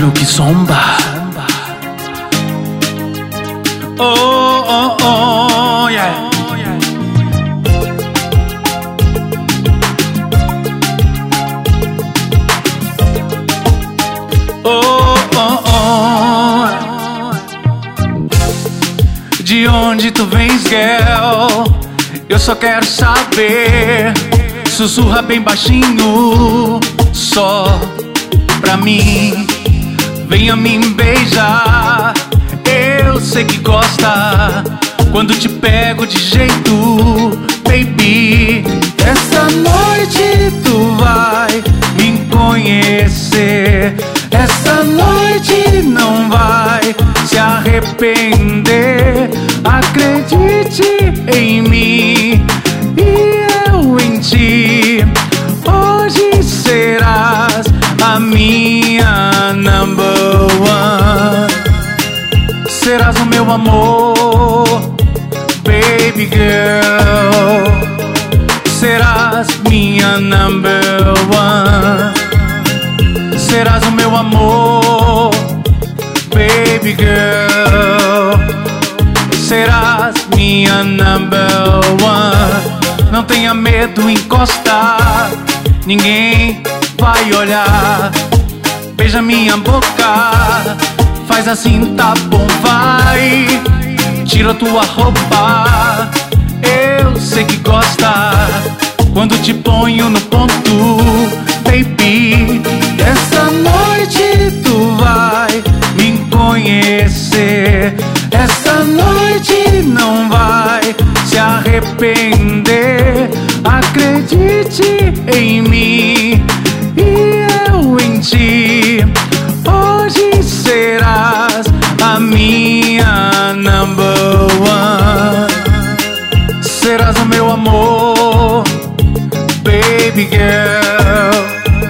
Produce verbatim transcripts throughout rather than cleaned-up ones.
Júlio Kizomba. Oh, oh, oh, yeah. Oh, oh, oh. De onde tu vens, girl? Eu só quero saber. Sussurra bem baixinho, só pra mim. Venha me beijar. Eu sei que gosta quando te pego de jeito, baby. Essa noite tu vai me conhecer. Essa noite não vai se arrepender. Acredite em mim e eu em ti. Hoje serás a minha number one. Serás o meu amor, baby girl. Serás minha number one. Serás o meu amor, baby girl. Serás minha number one. Não tenha medo, encostar, ninguém vai olhar. Beija minha boca, faz assim, tá bom, vai. Tira tua roupa, eu sei que gosta quando te ponho no ponto, baby. Essa noite tu vai me conhecer. Essa noite não vai se arrepender. Acredite em mim e eu em ti. Hoje serás a minha number one. Serás o meu amor, baby girl.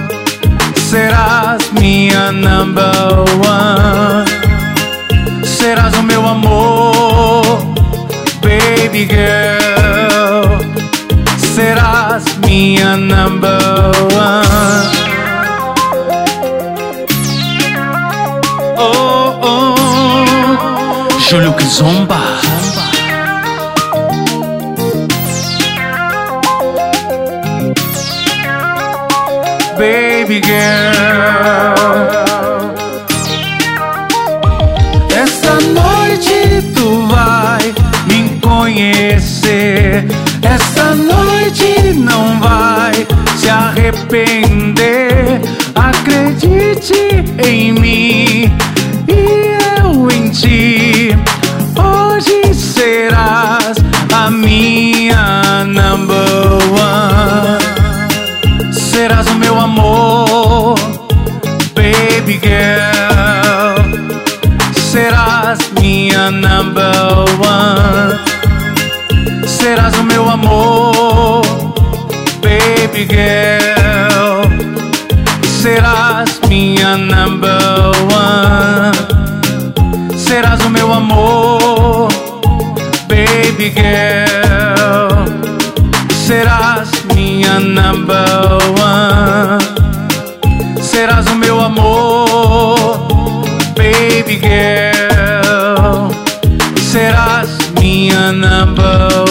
Serás minha number one. Serás o meu amor, baby girl. Serás minha number one. Oh, oh, Júlio Kizomba. Baby girl. Essa noite tu vai me conhecer. Essa noite não vai se arrepender. Acredite em mim e eu em ti. Hoje serás a minha number one. Serás o meu amor, baby girl. Serás minha number one. Serás o meu amor, baby girl. Serás minha number one. Serás o meu amor, baby girl. Serás minha number one. Serás o meu amor, baby girl. Serás minha number one.